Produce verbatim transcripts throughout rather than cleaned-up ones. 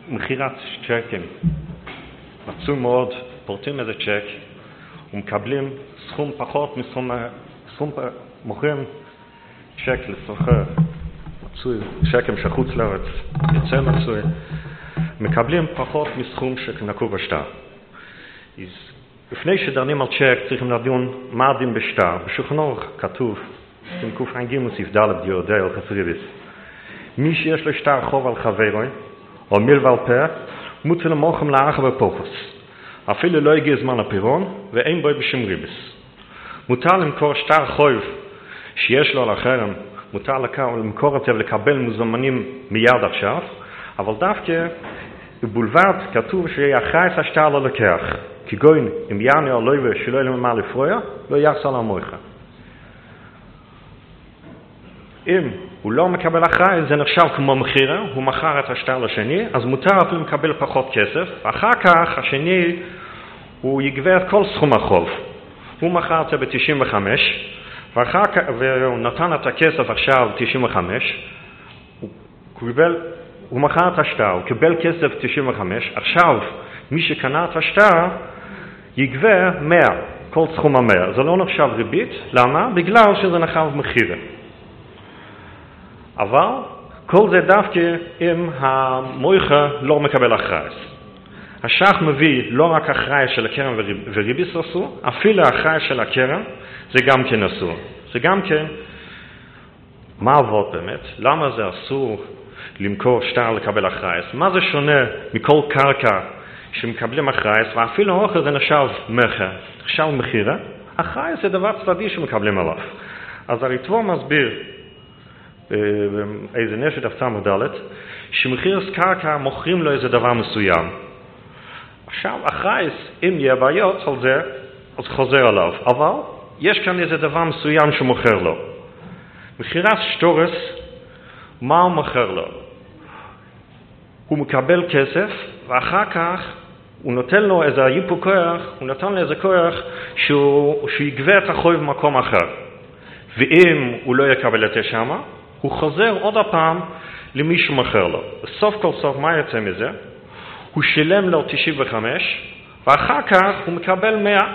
מכירת צ'קים. מצאו מאוד, פורטים איזה צ'ק ומקבלים סכום פחות מסכום, סכום, מוכרים צ'ק לסוחר, מצוי, צ'קים שחוץ לארץ, יוצא מצוי, מקבלים פחות מסכום שנקוב בשטר. לפני שדנים על צ'ק צריכים לדון מה הדין בשטר. בשולחן ערוך כתוב, עם קע"ג מוסיף ד' דיודא על חסריביס. מי שיש לו שטר חוב על חברוי, או מיל ועל פה, מותר למוכם לאח בפוחוס. אפילו לא הגיע זמן הפירעון, ואין בו בשום ריבס. מותר למכור שטר חוב שיש לו על החרם, מותר למכור אותו ולקבל מזומנים מיד עכשיו, אבל דווקא בבולבד כתוב שיחי את השטר לא לקח. כגון אם יעני או לא שלא יהיה למה לפרויה, לא יחסל המויכה. אם הוא לא מקבל אחראי, זה נחשב כמו מחירה, הוא מכר את השטר לשני, אז מותר אפילו מקבל פחות כסף, ואחר כך השני הוא יגבה את כל סכום החוב. הוא מכר את זה ב-תשעים וחמש, ואחר כך, והוא נתן את הכסף עכשיו תשעים וחמש, הוא, קיבל, הוא מכר את השטר, הוא קיבל כסף תשעים וחמש, עכשיו מי שקנה את השטר יגבה מאה, כל סכום המאה. זה לא נחשב ריבית, למה? בגלל שזה נחשב מחירה. אבל כל זה דווקא אם המויכה לא מקבל אחראי. השח מביא לא רק אחראי של הקרן וריביס אסור, אפילו האחראי של הקרן זה גם כן אסור. זה גם כן, מה עבוד באמת? למה זה אסור למכור שטר לקבל אחראי? מה זה שונה מכל קרקע שמקבלים אחראי, ואפילו אוכל זה נחשב מכר, נחשב מחירה? אחראי זה דבר צדדי שמקבלים עליו. אז הריטב"א מסביר איזה נשת דף מודלת, שמחיר קרקע מוכרים לו איזה דבר מסוים. עכשיו, אחרי, אם יהיה בעיות על זה, אז חוזר עליו. אבל יש כאן איזה דבר מסוים שמוכר לו. מחירת שטורס, מה הוא מוכר לו? הוא מקבל כסף, ואחר כך הוא נותן לו איזה ייפוי כוח, הוא נותן לו איזה כוח שהוא, שהוא יגבה את החוב במקום אחר. ואם הוא לא יקבל את זה שמה, הוא חוזר עוד הפעם למי שמוכר לו. בסוף כל סוף, מה יצא מזה? הוא שילם לו תשעים וחמש, ואחר כך הוא מקבל מאה.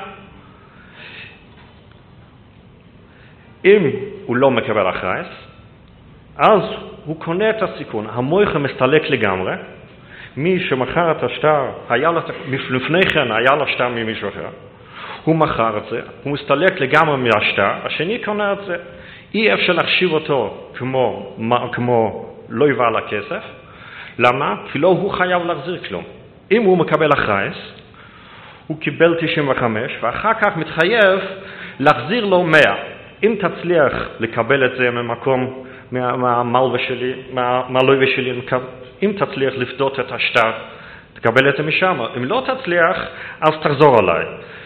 אם הוא לא מקבל אחראי, אז הוא קונה את הסיכון. המויכה מסתלק לגמרי. מי שמכר את השטר, היה לו, לפני כן היה לו שטר ממישהו אחר. הוא מכר את זה, הוא מסתלק לגמרי מהשטר, השני קונה את זה. אי אפשר להחשיב אותו כמו, כמו לא יבע על הכסף. למה? כי לא הוא חייב להחזיר כלום. אם הוא מקבל אחראי, הוא קיבל תשעים וחמש, ואחר כך מתחייב להחזיר לו מאה. אם תצליח לקבל את זה ממקום, מהמלווה שלי, מהמלווה שלי, אם תצליח לפדות את השטר, תקבל את זה משם. אם לא תצליח, אז תחזור עליי.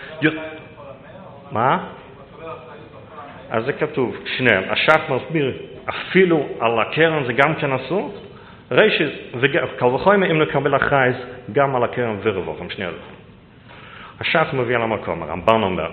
מה? אז זה כתוב, שניהם. השח מסביר, אפילו על הקרן זה גם כן אסור. רשת, קל וחומר אם נקבל אחראי, גם על הקרן ורווח, הם שנייה. השח מביא על המקום, הרמב"ן אומר.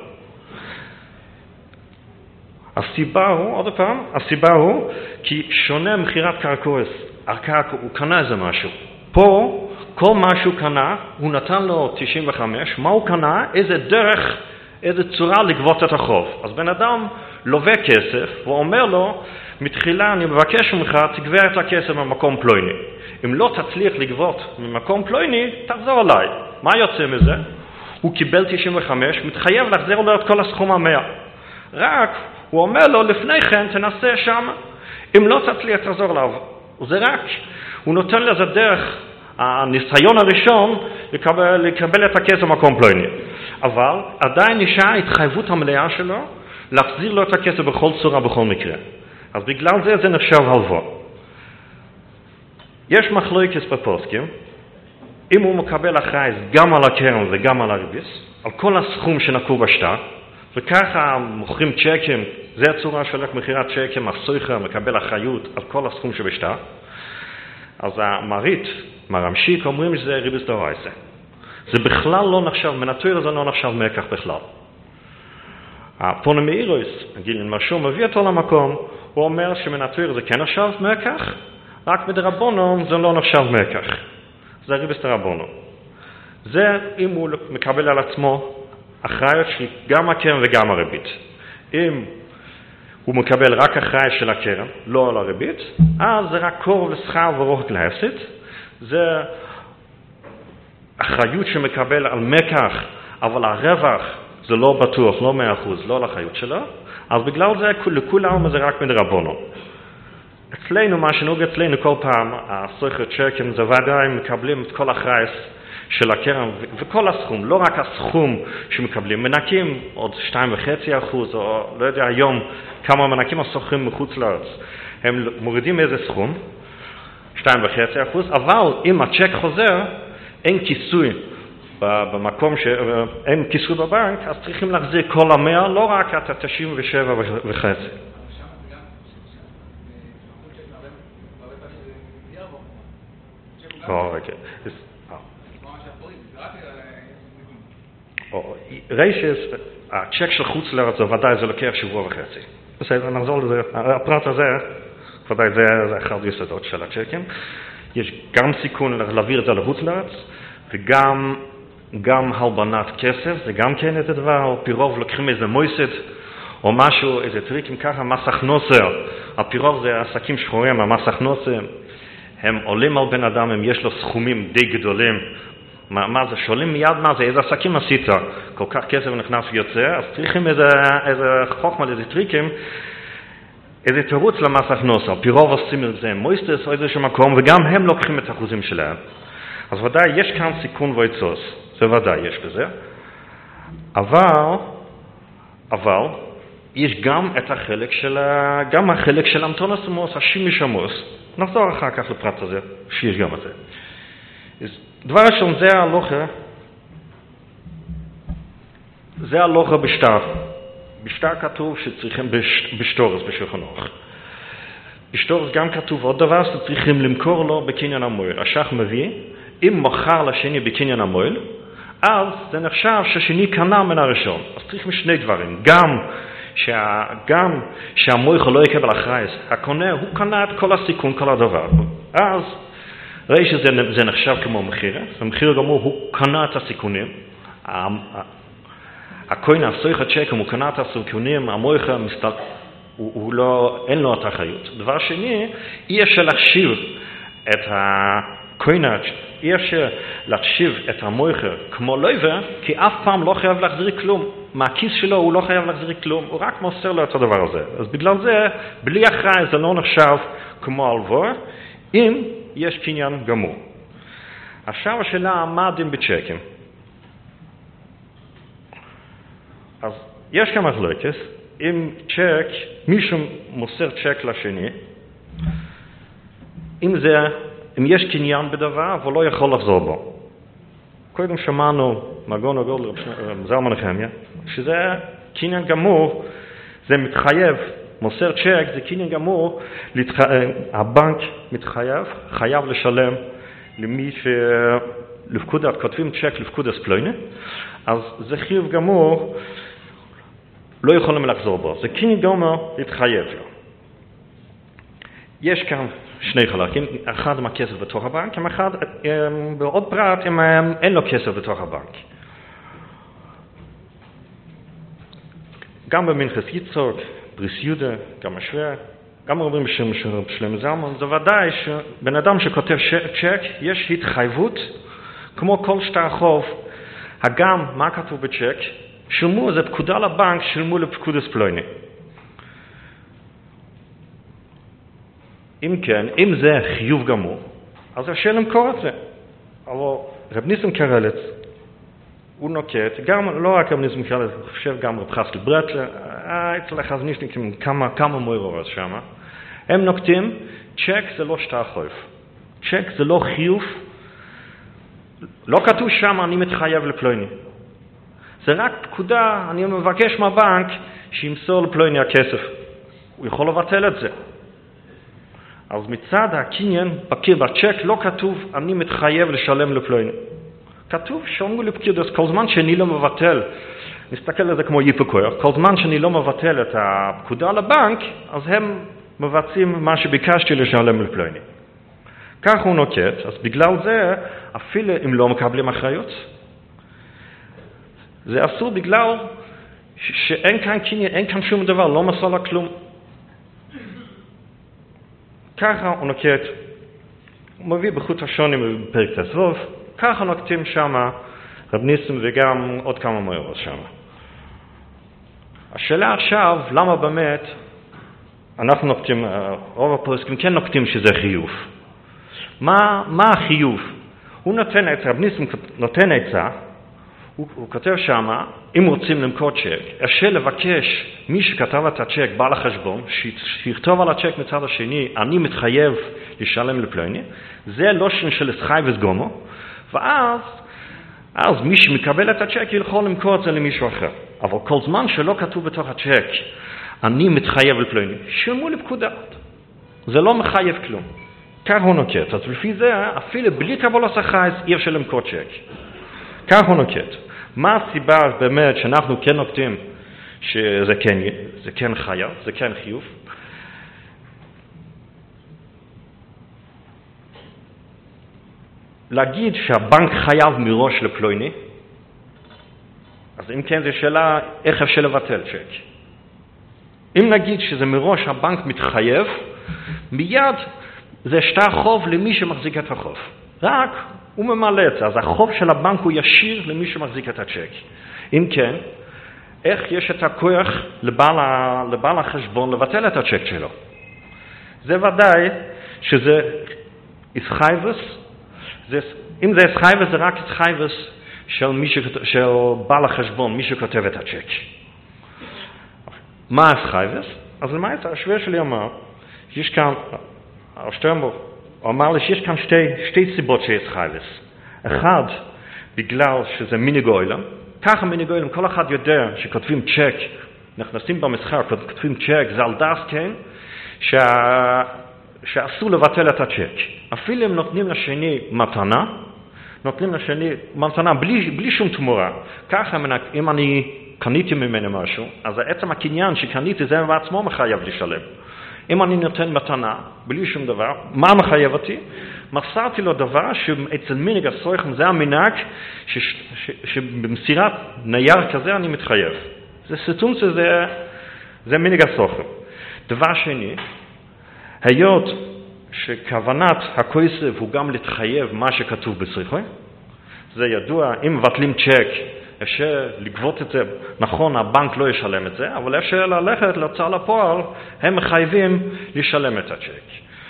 הסיבה הוא, עוד פעם, הסיבה הוא, כי שונה מחירת קרקעוס. הקרקע, הוא קנה איזה משהו. פה, כל מה שהוא קנה, הוא נתן לו תשעים וחמש, מה הוא קנה? איזה דרך, איזה צורה לגבות את החוב. אז בן אדם לווה כסף, והוא אומר לו, מתחילה אני מבקש ממך, תגבה את הכסף ממקום פלויני. אם לא תצליח לגבות ממקום פלויני, תחזור עליי. מה יוצא מזה? הוא קיבל תשעים וחמש, מתחייב להחזיר לו את כל הסכום המאה. רק, הוא אומר לו, לפני כן תנסה שם, אם לא תצליח תחזור עליו. זה רק, הוא נותן לזה דרך, הניסיון הראשון, לקבל, לקבל את הכסף ממקום פלויני. אבל עדיין נשאר ההתחייבות המלאה שלו, להחזיר לו את הכסף בכל צורה, בכל מקרה. אז בגלל זה זה נחשב הלוואה. יש מחלוקת בפוסקים, אם הוא מקבל אחראי גם על הקרן וגם על הריביס, על כל הסכום שנקוב בשטר, וככה מוכרים צ'קים, זה הצורה של מכירת צ'קים, הסויכה מקבל אחריות על כל הסכום שבשטר, אז המרית, מרמשיק, אומרים שזה ריביס דאורייתא. זה בכלל לא נחשב, מנטור זה לא נחשב מקח בכלל. הפונה מאירוס, הגילן משהו מביא אותו למקום, הוא אומר שמנטור זה כן נחשב מקח, רק בדרבנן זה לא נחשב מקח. זה ריבס דרבנו. זה אם הוא מקבל על עצמו אחריות של גם הקרן וגם הריבית. אם הוא מקבל רק אחריות של הקרן, לא על הריבית, אז זה רק קורב לשכר ורוחק להפסד. זה אחריות שמקבל על מקח, אבל הרווח זה לא בטוח, לא מאה אחוז, לא על האחריות שלו. אז בגלל זה לכולם זה רק מדרבנו. אצלנו, מה שנהוג אצלנו כל פעם, הסוכר צ'קים זה ודאי מקבלים את כל האחריות של הקרן וכל הסכום, לא רק הסכום שמקבלים, מנקים עוד שתיים וחצי אחוז, או לא יודע היום כמה מנקים הסוכרים מחוץ לארץ. הם מורידים איזה סכום, שתיים וחצי אחוז, אבל אם הצ'ק חוזר, אין כיסוי במקום שאין כיסוי בבנק, אז צריכים להחזיר כל המאה, לא רק את ה-תשעים ושבע וחצי. לא, רגע. ריישס, הצ'ק של חוץ לארץ, זה ודאי זה לוקח שבוע וחצי. בסדר, נחזור לזה. הפרט הזה, ודאי זה אחד היסודות של הצ'קים. יש גם סיכון להעביר את זה לחוץ לארץ, וגם גם הלבנת כסף, זה גם כן איזה דבר, או פירוב לוקחים איזה מויסד, או משהו, איזה טריקים ככה, מס הכנסה. הפירוב זה עסקים שחורים, המס הכנסה, הם עולים על בן אדם, אם יש לו סכומים די גדולים, מה, מה זה, שואלים מיד מה זה, איזה עסקים עשית, כל כך כסף נכנס ויוצא, אז צריכים איזה, איזה חוכמה, איזה טריקים, איזה תירוץ למס הכנסה, פירוב עושים את זה, מויסטס או איזשהו מקום, וגם הם לוקחים את האחוזים שלהם. אז ודאי יש כאן סיכון ויצוס, זה ודאי יש בזה, אבל, אבל, יש גם את החלק של, גם החלק של אמתונוס ומוס, השימוש עמוס, נחזור אחר כך לפרט הזה, שיש גם את זה. דבר ראשון, זה ההלוכה, זה ההלוכה בשטר. בשטר כתוב שצריכים בשטורס, בשולחן אורך. בשטורס גם כתוב עוד דבר שצריכים למכור לו בקניין המועל. השח מביא, אם מוכר לשני בקניין המועל, אז זה נחשב ששני קנה מן הראשון. אז צריכים שני דברים. גם, שה, גם שהמויכל לא יקבל אחרייס, הקונה, הוא קנה את כל הסיכון, כל הדבר. אז ראי שזה נחשב כמו מחיר, המחיר גמור הוא קנה את הסיכונים, הקוין הסויך הצ'קם הוא קנה את הסיכונים, המויכה מסתל... הוא, הוא לא, אין לו את האחריות. דבר שני, אי אפשר להחשיב את הקוינה, אי אפשר להחשיב את המויכה כמו לויבה, כי אף פעם לא חייב להחזיר כלום. מהכיס שלו הוא לא חייב להחזיר כלום, הוא רק מוסר לו את הדבר הזה. אז בגלל זה, בלי אחראי זה לא נחשב כמו הלוואה, אם יש קניין גמור. עכשיו השאלה, מה הדין בצ'קים? אז יש כמה מחלוקת, אם צ'ק, מישהו מוסר צ'ק לשני, אם זה, אם יש קניין בדבר, אבל לא יכול לחזור בו. קודם שמענו, מגון הגול זלמן נחמיה, שזה קניין גמור, זה מתחייב, מוסר צ'ק, זה קניין גמור, לתח... הבנק מתחייב, חייב לשלם למי שלפקודת, כותבים צ'ק לפקודת פלוינה, אז זה חיוב גמור, לא יכולים לחזור בו. זה קניין גמור להתחייב לו. יש כאן שני חלקים, אחד עם הכסף בתוך הבנק, עם אחד, בעוד פרט, אם אין לו כסף בתוך הבנק. גם במנחס יצחק, בריס יהודה, גם השוואר, גם אומרים בשם שלמה זלמן, זה ודאי שבן אדם שכותב צ'ק, יש התחייבות, כמו כל שטר חוב, הגם, מה כתוב בצ'ק? שילמו, זה פקודה לבנק, שילמו לפקודס פלויני. אם כן, אם זה חיוב גמור, אז אפשר למכור את זה. אבל רב ניסים קרלץ, הוא נוקט, גם לא רק רב ניסים קרלץ, הוא חושב גם רב חסקל ברטלר, אצל החזנישניקים כמה, כמה מוירות שם, הם נוקטים, צ'ק זה לא שטר חוב. צ'ק זה לא חיוב, לא כתוב שם אני מתחייב לפלויני. זה רק פקודה, אני מבקש מהבנק שימסור לפלויני הכסף. הוא יכול לבטל את זה. אז מצד הקניין, בקיר בצ'ק, לא כתוב אני מתחייב לשלם לפלויני. כתוב שאומרו לפקידוס, כל זמן שאני לא מבטל, נסתכל על זה כמו ייפוקויר, כל זמן שאני לא מבטל את הפקודה לבנק, אז הם מבצעים מה שביקשתי לשלם לפלויני. כך הוא נוקט, אז בגלל זה, אפילו אם לא מקבלים אחריות, זה אסור בגלל שאין כאן קניין, אין כאן שום דבר, לא מסור לה כלום. ככה הוא נוקט, הוא מביא בחוט השונים בפרק תסבוב, ככה נוקטים שם רב ניסים וגם עוד כמה מאורות שם. השאלה עכשיו, למה באמת אנחנו נוקטים, רוב הפוסקים כן נוקטים שזה חיוב. מה, מה החיוב? הוא נותן עצה, רב ניסים נותן עצה, הוא, הוא כותב שם, אם רוצים למכור צ'ק, אפשר לבקש מי שכתב את הצ'ק, בעל החשבון, שיכתוב על הצ'ק מצד השני, אני מתחייב לשלם לפלוני, זה לא של סחי וסגומו, ואז אז מי שמקבל את הצ'ק יכול למכור את זה למישהו אחר. אבל כל זמן שלא כתוב בתוך הצ'ק, אני מתחייב לפלוני, שילמו לפקודה. זה לא מחייב כלום. כך הוא נוקט. אז לפי זה, אפילו בלי קבלת החייס, אי אפשר למכור צ'ק. כך הוא נוקט. מה הסיבה באמת שאנחנו כן נוקטים שזה כן, זה כן חייב, זה כן חיוב? להגיד שהבנק חייב מראש לפלוני, אז אם כן, זו שאלה איך אפשר לבטל צ'ק. אם נגיד שזה מראש הבנק מתחייב, מיד זה שטר חוב למי שמחזיק את החוב. רק הוא ממלא את זה, אז החוב של הבנק הוא ישיר למי שמחזיק את הצ'ק. אם כן, איך יש את הכוח לבעל, לבעל החשבון לבטל את הצ'ק שלו? זה ודאי שזה איסחייבס, זה, אם זה איסחייבס זה רק איסחייבס של, מי שכת, של בעל החשבון, מי שכותב את הצ'ק. מה איסחייבס? אז למה את השווה שלי אמר, יש כאן, השטרנבורג, הוא אמר לי שיש כאן שתי, שתי סיבות שיש חייבס. אחד, בגלל שזה מיני גוילם. ככה מיני גוילם, כל אחד יודע שכותבים צ'ק, נכנסים במסחר, כותבים צ'ק, זה על דס כן, שה, שאסור לבטל את הצ'ק. אפילו אם נותנים לשני מתנה, נותנים לשני מתנה בלי, בלי שום תמורה. ככה אם אני קניתי ממנו משהו, אז עצם הקניין שקניתי זה בעצמו מחייב לשלם. אם אני נותן מתנה, בלי שום דבר, מה מחייב אותי? מסרתי לו דבר שאצל מנהג הסויכם זה המנהג ש, ש, ש, שבמסירת נייר כזה אני מתחייב. זה סיטום שזה זה מנהג הסויכם. דבר שני, היות שכוונת הכסף הוא גם להתחייב מה שכתוב בסריחוי, זה ידוע, אם מבטלים צ'ק, אפשר לגבות את זה, נכון, הבנק לא ישלם את זה, אבל אפשר ללכת להוצאה לפועל, הם מחייבים לשלם את הצ'ק,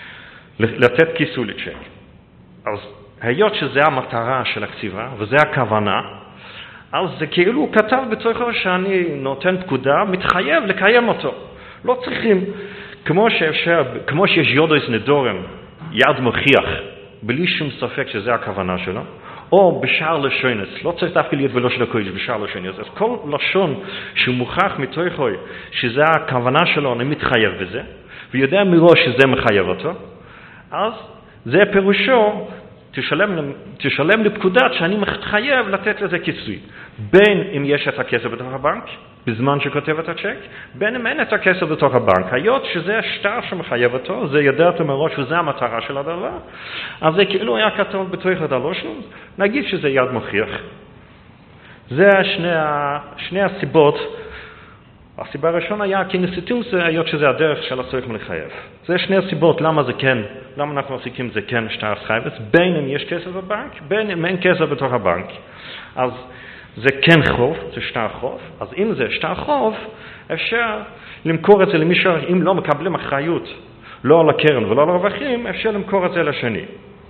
לתת כיסוי לצ'ק. אז היות שזה המטרה של הכתיבה, וזה הכוונה, אז זה כאילו הוא כתב בצורכו שאני נותן פקודה, מתחייב לקיים אותו. לא צריכים, כמו שאפשר, כמו שיש יודויס נדורם, יד מוכיח, בלי שום ספק שזה הכוונה שלו, או בשער לשונס, לא צריך דווקא להיות ולא של הקודש, בשער לשונס. אז כל לשון שהוא מוכח מתוכוי, שזה הכוונה שלו, אני מתחייב בזה, ויודע מראש שזה מחייב אותו, אז זה פירושו, תשלם, תשלם לפקודת שאני מתחייב לתת לזה כיסוי. בין אם יש את הכסף בתוך הבנק, בזמן שכותב את הצ'ק, בין אם אין את הכסף בתוך הבנק. היות שזה השטר שמחייב אותו, זה יודע אותו מראש וזה המטרה של הדבר, אז זה כאילו היה כתוב בתוך הדלושנו, נגיד שזה יד מוכיח. זה שני, שני הסיבות. הסיבה הראשונה היה כי נסיתום זה היות שזה הדרך של הצורך מלחייב. זה שני הסיבות למה זה כן, למה אנחנו מסיקים זה כן שטר חייבס, בין אם יש כסף בבנק, בין אם אין כסף בתוך הבנק. אז זה כן חוב, זה שטר חוב. אז אם זה שטר חוב, אפשר למכור את זה למישהו, אם לא מקבלים אחריות, לא על הקרן ולא על הרווחים, אפשר למכור את זה לשני.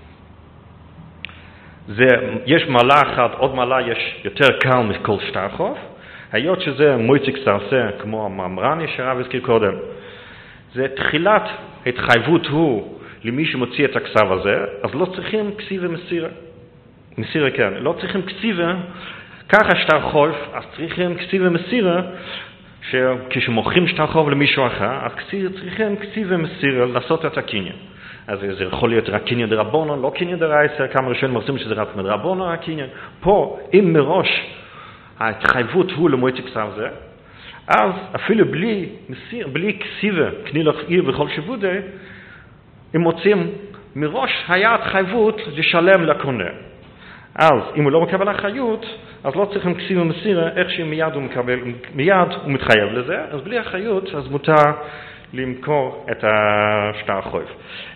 זה, יש מעלה אחת, עוד מעלה יש יותר קל מכל שטר חוב, היות שזה מויציק סרסה, כמו הממרני שהרב הזכיר קודם, זה תחילת התחייבות הוא למי שמוציא את הכסף הזה, אז לא צריכים כסיבה מסירה. מסירה כן, לא צריכים כסיבה, ככה שטר חוב, אז צריכים כסיבה מסירה, שכשמוכרים שטר חוב למישהו אחר, אז צריכים כסיבה מסירה לעשות את הקניין. אז זה יכול להיות רק קניין דרבונון, לא קניין דרייסר, כמה ראשונים מרסים שזה רק מדרבונון הקניין. פה, אם מראש ההתחייבות הוא למועצת כסף זה, אז אפילו בלי מסיר, בלי כסיבה, קני לך עיר וכל שבודה, אם מוצאים מראש היה התחייבות לשלם לקונה. אז אם הוא לא מקבל אחריות, אז לא צריכים כסיל ומסירה, איך שמיד הוא מקבל, מיד הוא מתחייב לזה, אז בלי אחריות, אז מותר למכור את השטר חוב.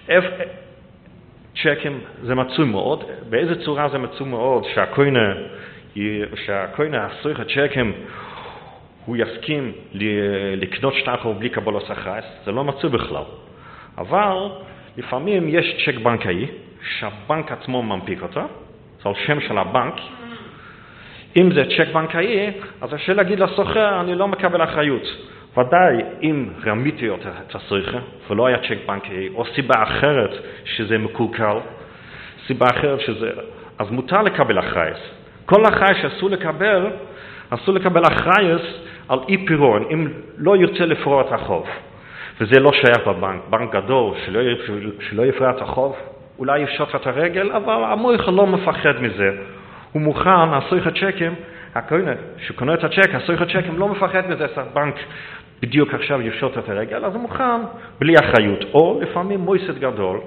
צ'קים זה מצוי מאוד, באיזה צורה זה מצוי מאוד, שהקוינה, שהקוינה הסויך הצ'קים, הוא יסכים לקנות שטר חוב בלי קבלת אחריות, זה לא מצוי בכלל. אבל לפעמים יש צ'ק בנקאי, שהבנק עצמו מנפיק אותו, זה על שם של הבנק. אם זה צ'ק בנקאי, אז אפשר להגיד לסוחר, אני לא מקבל אחריות. ודאי, אם רמיתי את הסוחר, ולא היה צ'ק בנקאי, או סיבה אחרת שזה מקולקל, סיבה אחרת שזה, אז מותר לקבל אחריות. כל אחריות שאסור לקבל, אסור לקבל אחריות על אי פירעון, אם לא ירצה לפרוע את החוב. וזה לא שייך בבנק, בנק גדול שלא, שלא יפרע את החוב, אולי יפשוט את הרגל, אבל המויך לא מפחד מזה. הוא מוכן, הסויך הצ'קים, הקונה, שקונה את הצ'ק, הסויך הצ'קים לא מפחד מזה, הבנק בדיוק עכשיו יפשוט את הרגל, אז הוא מוכן בלי אחריות. או לפעמים מויסת גדול,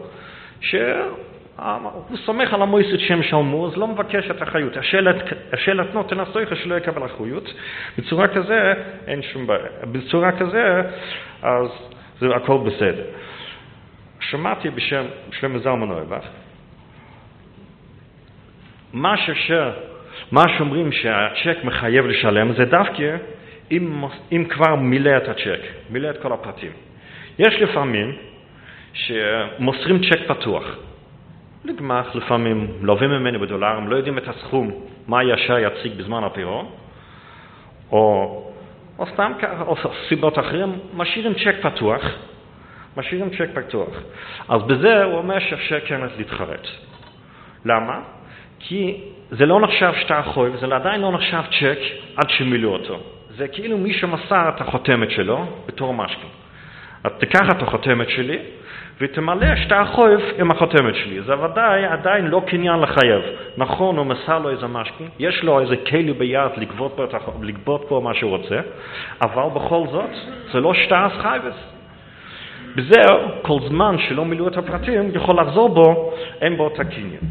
שהוא סומך על המויסת שהם שלמו, אז לא מבקש את האחריות. השאלת נותן הסויך שלא יקבל אחריות. בצורה כזה, אין שום בעיה. בצורה כזה, אז זה הכל בסדר. שמעתי בשם שלמה זלמן אוירבך, מה ששר, מה שאומרים שהצ'ק מחייב לשלם, זה דווקא אם, אם כבר מילא את הצ'ק, מילא את כל הפרטים. יש לפעמים שמוסרים צ'ק פתוח. לגמח, לפעמים לווים ממני בדולרים, לא יודעים את הסכום, מה ישר יציג בזמן הפירעון, או, או סתם ככה, או סיבות אחרים, משאירים צ'ק פתוח, משאירים צ'ק פתוח. אז בזה הוא אומר שאפשר כן להתחרט. למה? כי זה לא נחשב שטר חוב, זה עדיין לא נחשב צ'ק עד שמילאו אותו. זה כאילו מי שמסר את החותמת שלו בתור משכן. אז תיקח את החותמת שלי ותמלא שטר חוב עם החותמת שלי. זה ודאי עדיין לא קניין לחייב. נכון, הוא מסר לו איזה משכן, יש לו איזה כלי ביד לגבות פה, לגבות פה מה שהוא רוצה, אבל בכל זאת זה לא שטר חייבס. בזה כל זמן שלא מילאו את הפרטים יכול לחזור בו, אין בו את הקניין.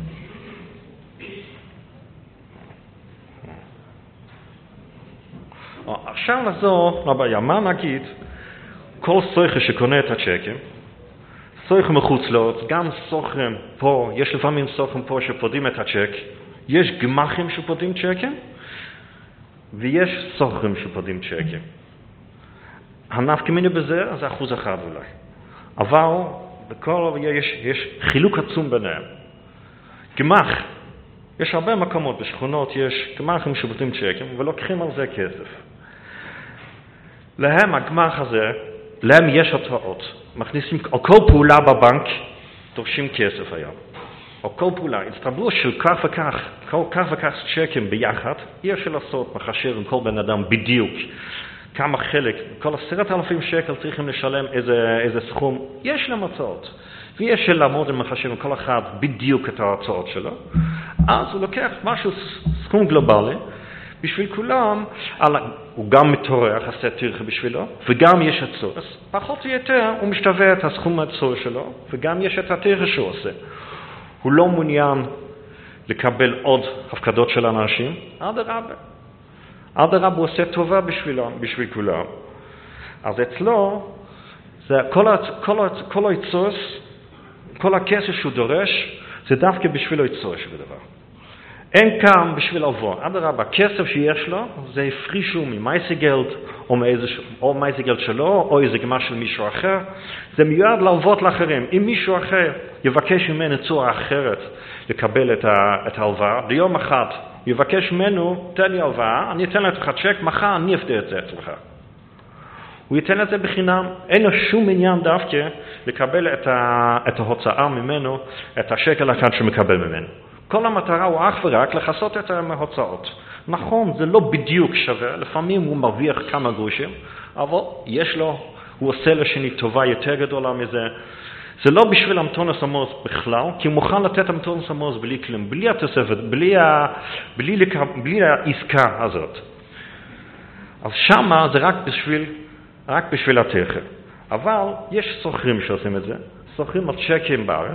עכשיו נזור לבעיה, מה נגיד? כל סוחר שקונה את הצ'קים, סוחר מחוץ לו, גם סוחרים פה, יש לפעמים סוחרים פה שפודים את הצ'ק, יש גמחים שפודים צ'קים, ויש סוחרים שפודים צ'קים. הנפקא מינה בזה, זה אחוז אחד אולי. אבל בכל יש, יש חילוק עצום ביניהם. גמח, יש הרבה מקומות בשכונות, יש גמחים שפודים צ'קים, ולוקחים על זה כסף. להם הגמח הזה, להם יש התראות. מכניסים, או כל פעולה בבנק, דורשים כסף היום. או כל פעולה, הצטברו של כך וכך, כל כך וכך צ'קים ביחד, אי אפשר לעשות מחשב עם כל בן אדם בדיוק. כמה חלק, כל עשרת אלפים שקל צריכים לשלם איזה, איזה סכום. יש להם הצעות. ויש לעמוד עם מחשב עם כל אחד בדיוק את ההצעות שלו. אז הוא לוקח משהו, סכום גלובלי, בשביל כולם, הוא גם מתורח, עשה תרחה בשבילו, וגם יש הצורך. פחות או יותר הוא משתווה את הסכום הצורך שלו, וגם יש את התרחה שהוא עושה. הוא לא מעוניין לקבל עוד הפקדות של אנשים, עד הרבה. עד הרבה הוא עושה טובה בשבילו, בשביל כולם. אז אצלו, זה כל, כל, כל הצורך, כל הכסף שהוא דורש, זה דווקא בשבילו הצורך שבדבר. אין כאן בשביל לבוא. עד הרבה, הכסף שיש לו, זה הפרישו ממייסגלד, או, או מייסגלד שלו, או איזה גמר של מישהו אחר. זה מיועד להלוות לאחרים. אם מישהו אחר יבקש ממנו צורה אחרת לקבל את, ה, את ההלוואה, ביום אחד יבקש ממנו, תן לי הלוואה, אני אתן לך צ'ק, מחר אני אפתר את זה אצלך. הוא ייתן את זה בחינם, אין לו שום עניין דווקא לקבל את, ה, את ההוצאה ממנו, את השקל אחד שמקבל ממנו. כל המטרה הוא אך ורק לחסות את ההוצאות. נכון, זה לא בדיוק שווה, לפעמים הוא מרוויח כמה גרושים, אבל יש לו, הוא עושה לשני טובה יותר גדולה מזה. זה לא בשביל המתונס המוז בכלל, כי הוא מוכן לתת המתונס המוז בלי כלום, בלי התוספת, בלי, ה, בלי, לקב, בלי העסקה הזאת. אז שמה זה רק בשביל, רק בשביל התכף. אבל יש סוחרים שעושים את זה, סוחרים על צ'קים בארץ,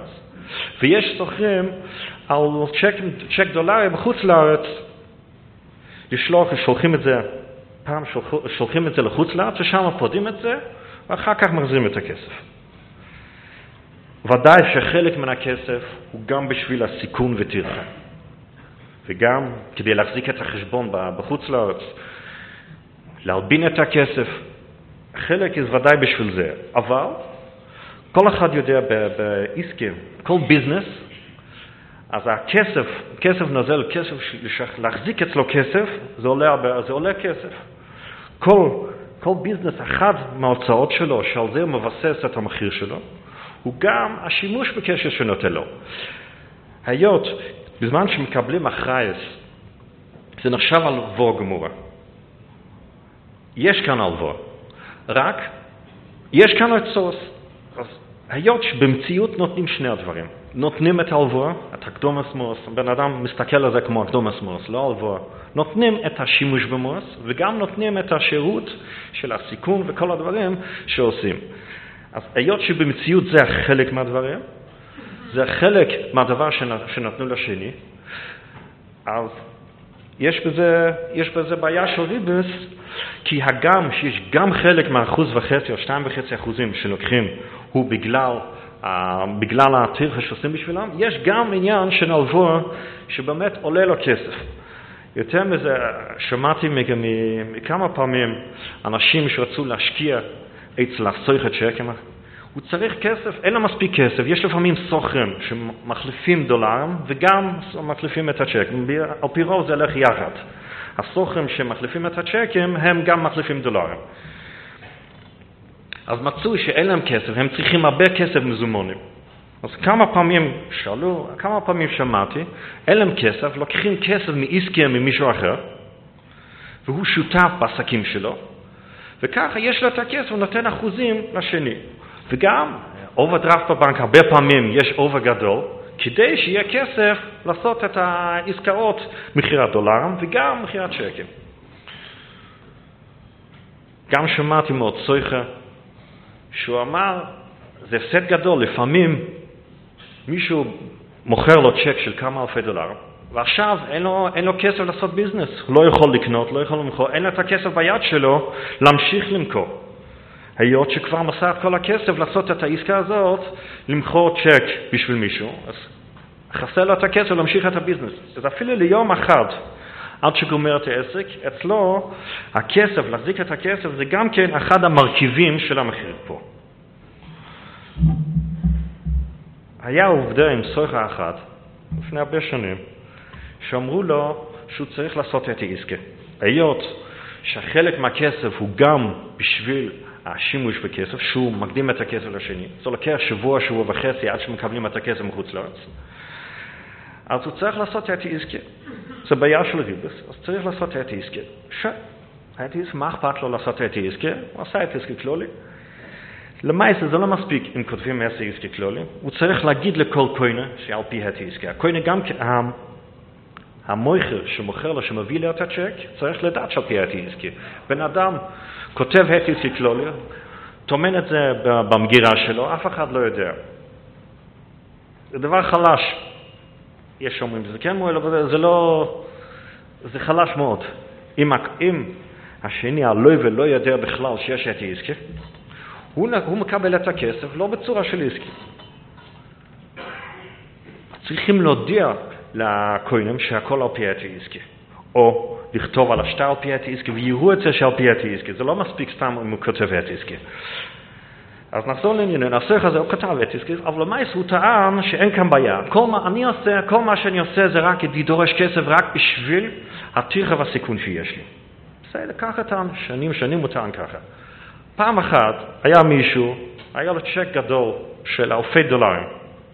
ויש סוחרים על צ'ק, צ'ק דולרי בחוץ לארץ, לשלוח, שולחים את זה, פעם שולחים את זה לחוץ לארץ, ושם פודים את זה, ואחר כך מחזירים את הכסף. ודאי שחלק מן הכסף הוא גם בשביל הסיכון וטרחה. וגם כדי להחזיק את החשבון בחוץ לארץ, להלבין את הכסף, חלק זה ודאי בשביל זה. אבל כל אחד יודע בעסקי, כל ביזנס, אז הכסף, כסף נוזל, כסף, להחזיק אצלו כסף, זה עולה, זה עולה כסף. כל, כל ביזנס, אחד מההוצאות שלו, שעל זה הוא מבסס את המחיר שלו, הוא גם השימוש בכסף שנותן לו. היות, בזמן שמקבלים אחרייס, זה נחשב הלוואה גמורה. יש כאן הלוואה. רק, יש כאן הצורך. אז היות שבמציאות נותנים שני הדברים. נותנים את ההלוואה, את הקדומס מוס, בן אדם מסתכל על זה כמו הקדומס מוס, לא הלוואה. נותנים את השימוש במוס, וגם נותנים את השירות של הסיכון וכל הדברים שעושים. אז היות שבמציאות זה חלק מהדברים, זה חלק מהדבר שנתנו לשני, אז יש בזה, יש בזה בעיה של ריבס, כי הגם שיש גם חלק מהאחוז וחצי או שתיים וחצי אחוזים שלוקחים הוא בגלל, uh, בגלל הטרחה שעושים בשבילם, יש גם עניין של הלוואה שבאמת עולה לו כסף. יותר מזה, שמעתי מכמה פעמים אנשים שרצו להשקיע אצל הסוחר צ'קים, הוא צריך כסף, אין לו מספיק כסף, יש לפעמים סוחרים שמחליפים דולרים וגם מחליפים את הצ'קים, על פי רוב זה הולך יחד. הסוחרים שמחליפים את הצ'קים הם גם מחליפים דולרים. אז מצאו שאין להם כסף, הם צריכים הרבה כסף מזומונים. אז כמה פעמים שאלו, כמה פעמים שמעתי, אין להם כסף, לוקחים כסף מעסקי ממישהו אחר, והוא שותף בעסקים שלו, וככה יש לו את הכסף, הוא נותן אחוזים לשני. וגם, אוברדרפט בבנק, הרבה פעמים יש אובר גדול, כדי שיהיה כסף לעשות את העסקאות מחירת דולרים וגם מחירת שקל. גם שמעתי מאוד סוחר, שהוא אמר, זה הפסד גדול, לפעמים מישהו מוכר לו צ'ק של כמה אלפי דולרים, ועכשיו אין לו, אין לו כסף לעשות ביזנס, הוא לא יכול לקנות, לא יכול למכור, אין לו את הכסף ביד שלו להמשיך למכור. היות שכבר מסר את כל הכסף לעשות את העסקה הזאת, למכור צ'ק בשביל מישהו, אז חסר לו את הכסף להמשיך את הביזנס. אז אפילו ליום אחד, עד שגומר את העסק, אצלו הכסף, להחזיק את הכסף, זה גם כן אחד המרכיבים של המחיר פה. היה עובדה עם סוחר אחד, לפני הרבה שנים, שאמרו לו שהוא צריך לעשות את העסקה. היות שהחלק מהכסף הוא גם בשביל השימוש בכסף, שהוא מקדים את הכסף לשני. זה לוקח שבוע, שבוע וחצי, עד שמקבלים את הכסף מחוץ לארץ. אז הוא צריך לעשות את העסקה. זה בעיה של ריבס, אז צריך לעשות את העסקה. ש... את העסקה, מה אכפת לו לעשות את העסקה? הוא עשה את העסקה כלולי. למעשה זה לא מספיק אם כותבים את העסקה כלולי. הוא צריך להגיד לכל קוינה שעל פי את העסקה. הקוינה גם כעם, המויכר שמוכר לו, שמביא לו את הצ'ק, צריך לדעת שעל פי את העסקה. בן אדם כותב את העסקה כלולי, תומן את זה במגירה שלו, אף אחד לא יודע. זה דבר חלש. יש אומרים, זה כן מועיל, אבל זה לא, זה חלש מאוד. אם, אם השני הלוי ולא יודע בכלל שיש את העסקה, הוא, הוא מקבל את הכסף לא בצורה של עסקה. צריכים להודיע לקוינים שהכל על פי את העסקה. או לכתוב על השטר על פי את העסקה, ויראו את זה שעל פי את העסקה. זה לא מספיק סתם אם הוא כותב את העסקה. אז נחזור לעניין, הסוחר הזה הוא כתב את עסקה, אבל למעשה הוא טען שאין כאן בעיה. כל מה אני עושה, כל מה שאני עושה זה רק, אני דורש כסף רק בשביל הטרחה והסיכון שיש לי. בסדר, ככה טען, שנים שנים הוא טען ככה. פעם אחת היה מישהו, היה לו צ'ק גדול של אלפי דולרים.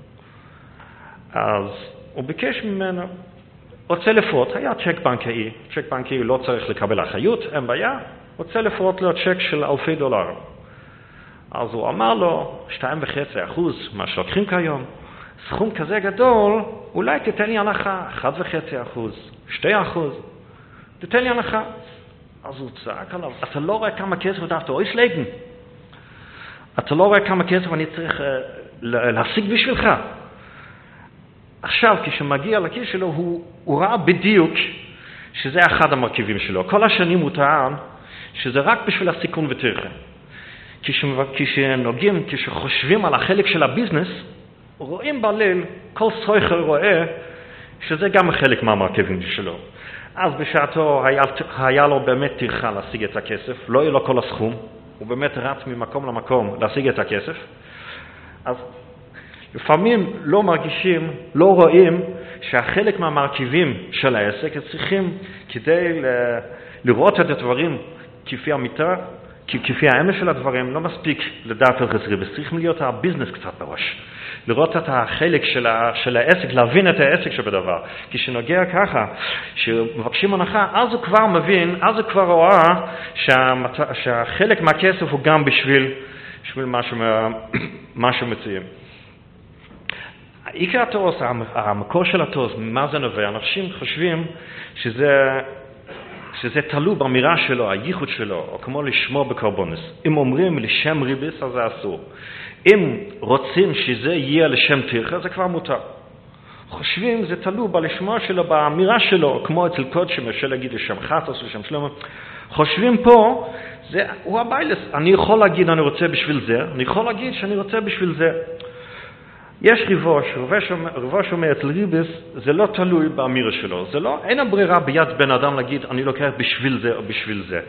אז הוא ביקש ממנו, רוצה לפרוט, היה צ'ק בנקאי, צ'ק בנקאי לא צריך לקבל אחריות, אין בעיה, רוצה לפרוט לו צ'ק של אלפי דולרים. אז הוא אמר לו, שתיים וחצי אחוז, מה שלוקחים כיום, סכום כזה גדול, אולי תתן לי הנחה, אחד וחצי אחוז, שתי אחוז, תתן לי הנחה. אז הוא צעק עליו, אתה לא רואה כמה כסף דווקא, אוי סלגן, אתה לא רואה כמה כסף אני צריך uh, להשיג בשבילך. עכשיו, כשמגיע לכיס שלו, הוא, הוא ראה בדיוק שזה אחד המרכיבים שלו. כל השנים הוא טען שזה רק בשביל הסיכון וטרחה. כשנוגעים, כשחושבים על החלק של הביזנס, רואים בליל, כל סוחר רואה שזה גם חלק מהמרכיבים שלו. אז בשעתו היה, היה לו באמת טרחה להשיג את הכסף, לא יהיה לו כל הסכום, הוא באמת רץ ממקום למקום להשיג את הכסף. אז לפעמים לא מרגישים, לא רואים שהחלק מהמרכיבים של העסק צריכים כדי ל- לראות את הדברים כפי המיטה, כפי האמת של הדברים, לא מספיק לדעת על חסרי, צריכים להיות הביזנס קצת בראש. לראות את החלק של, ה, של העסק, להבין את העסק שבדבר. כשנוגע ככה, שמבקשים הנחה, אז הוא כבר מבין, אז הוא כבר רואה שהמת, שהחלק מהכסף הוא גם בשביל, בשביל משהו, משהו מציעים. עיקר התוס, המקור של התוס, מה זה נובע? אנשים חושבים שזה, שזה תלוי באמירה שלו, הייחוד שלו, או כמו לשמור בקרבונס. אם אומרים לשם ריביס, אז זה אסור. אם רוצים שזה יהיה לשם טרחה, זה כבר מותר. חושבים, זה תלוי בלשמוע שלו, באמירה שלו, כמו אצל קודשם, אפשר להגיד לשם חטוס, לשם שלמה. חושבים פה, זה, הוא הביילס. אני יכול להגיד, אני רוצה בשביל זה, אני יכול להגיד שאני רוצה בשביל זה. יש ריבוש, ריבוש אומר אצל ריביס, זה לא תלוי באמירה שלו. זה לא, אין הברירה ביד בן אדם להגיד, אני לוקח בשביל זה או בשביל זה.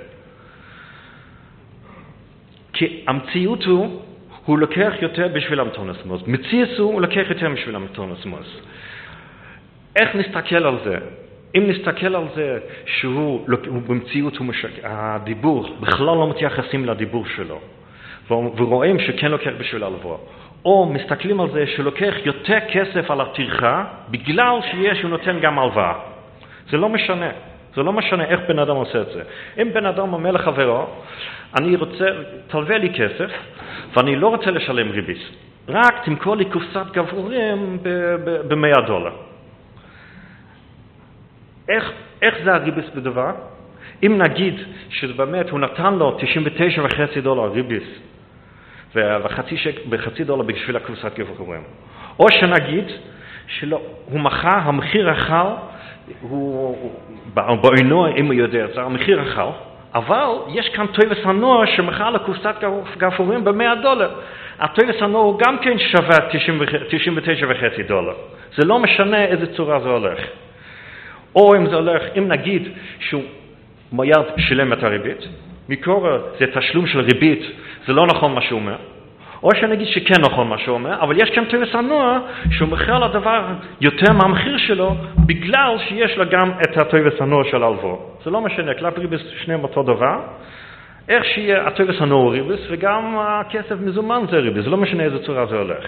כי המציאות הוא, הוא לוקח יותר בשביל המתונסמוס. מציאס הוא לוקח יותר בשביל המתונסמוס. איך נסתכל על זה? אם נסתכל על זה שהוא במציאות, הוא משק... הדיבור, בכלל לא מתייחסים לדיבור שלו. ורואים שכן לוקח בשביל הלבוא. או מסתכלים על זה שלוקח יותר כסף על הטרחה, בגלל שיש, הוא נותן גם הלוואה. זה לא משנה. זה לא משנה איך בן אדם עושה את זה. אם בן אדם אומר לחברו, אני רוצה, תלווה לי כסף, ואני לא רוצה לשלם ריבית. רק תמכור לי קופסת גבורים ב-מאה דולר. איך, איך זה הריבית בדבר? אם נגיד שבאמת הוא נתן לו תשעים ותשע וחצי דולר ריבית, וחצי, שק, בחצי דולר בשביל הקופסת גבורים. או שנגיד שהוא מכר, המחיר החל, הוא, בעינו, אם הוא יודע, זה המחיר החל, אבל יש כאן טויבס הנוער שמכר לקופסת גפורים ב-מאה דולר. הטויבס הנוער הוא גם כן שווה תשעים ותשע וחצי דולר. זה לא משנה איזה צורה זה הולך. או אם זה הולך, אם נגיד שהוא מיד שילם את הריבית, מקור זה תשלום של ריבית, זה לא נכון מה שהוא אומר. או שנגיד שכן נכון מה שהוא אומר, אבל יש כאן טויבס הנוער שהוא מכר לדבר יותר מהמחיר שלו, בגלל שיש לו גם את הטויבס הנוער של הלוואה. זה לא משנה, כלפ ריבס שניהם אותו דבר. איך שיהיה הטויבס הנוער ריבס, וגם הכסף מזומן זה ריבס, זה לא משנה איזה צורה זה הולך.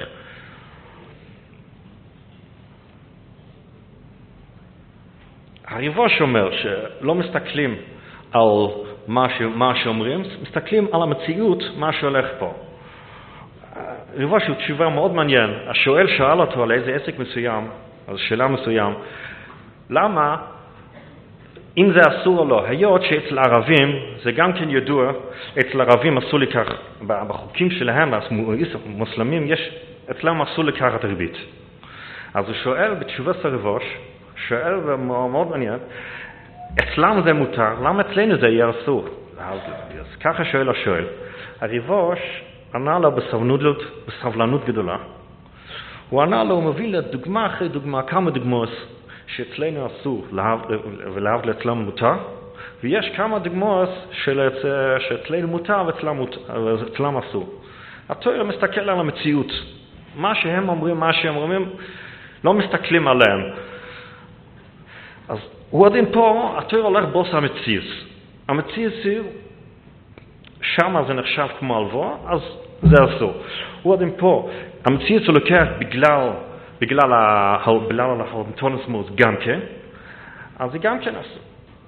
הריבוש אומר שלא מסתכלים על מה, ש... מה שאומרים, מסתכלים על המציאות, מה שהולך פה. ריבוש הוא תשובה מאוד מעניין. השואל שאל אותו על איזה עסק מסוים, על שאלה מסוים, למה, אם זה אסור או לא, היות שאצל ערבים, זה גם כן ידוע, אצל ערבים אסור לקח, בחוקים שלהם, המוסלמים, יש, אצלם אסור לקחת ריבית. אז הוא שואל בתשובה של ריבוש, שואל ומאוד מעניין, אצלם זה מותר, למה אצלנו זה יהיה אסור? אז ככה שואל השואל. הריבוש ענה לו בסבלנות, בסבלנות גדולה. הוא ענה לו, הוא מביא לדוגמה אחרי דוגמה, כמה דוגמאות שאצלנו אסור ולהבדיל אצלם מותר, ויש כמה דוגמאות שאצלנו מותר ואצלם אסור. התורה מסתכל על המציאות. מה שהם אומרים, מה שהם אומרים, לא מסתכלים עליהם. אז הוא עדין פה, התורה הולך בוס המציאות. המציאות הוא, שם זה נחשב כמו הלוואה, אז זה אסור. הוא עדין פה, המציאות הוא לוקח בגלל, בגלל ההלטונסמוס גם כן, אז זה גם כן אסור.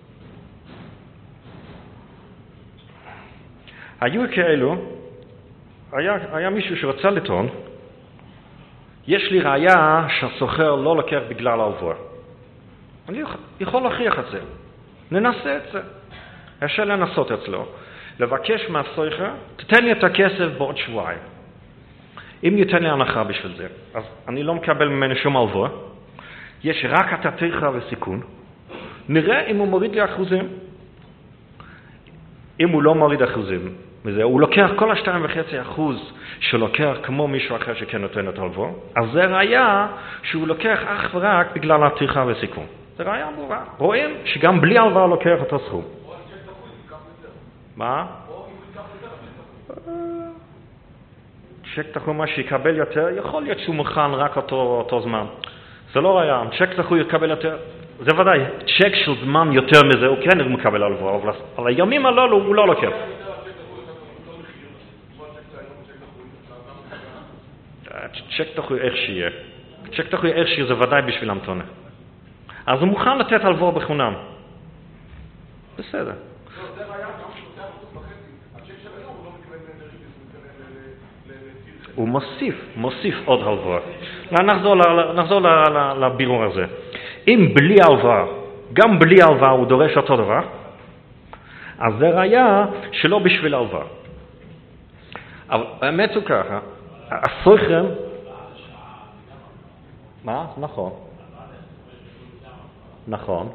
היו כאלו, היה, היה מישהו שרצה לטעון, יש לי ראיה שהסוחר לא לוקח בגלל הלוואה. אני יכול להכריח את זה. ננסה את זה. אפשר לנסות אצלו. לבקש מהסוחר, תתן לי את הכסף בעוד שבועיים. אם ייתן לי הנחה בשביל זה, אז אני לא מקבל ממנו שום הלוואה, יש רק את הטרחה וסיכון, נראה אם הוא מוריד לי אחוזים. אם הוא לא מוריד אחוזים, מזה, הוא לוקח כל השתיים וחצי אחוז שלוקח כמו מישהו אחר שכן נותן את הלוואה, אז זה ראיה שהוא לוקח אך ורק בגלל הטרחה וסיכון. זה ראיה ברורה. רואים שגם בלי הלוואה לוקח אותו סכום. מה? צ'ק דחוי מה שיקבל יותר, יכול להיות שהוא מוכן רק אותו, אותו זמן. זה לא ראיה, צ'ק דחוי יקבל יותר. זה ודאי, צ'ק של זמן יותר מזה, הוא כן מקבל הלוואה, אבל על הימים הללו הוא לא לוקח. צ'ק דחוי איך שיהיה. צ'ק דחוי איך שיהיה זה ודאי בשביל המתונה. אז הוא מוכן לתת הלוואה בחינם. בסדר. הוא מוסיף, מוסיף עוד הלוואה. נחזור, נחזור לבירור הזה. אם בלי הלוואה, גם בלי הלוואה הוא דורש אותו דבר, אז זה ראיה שלא בשביל הלוואה. אבל האמת הוא ככה, הסוכן, מה? נכון. נכון.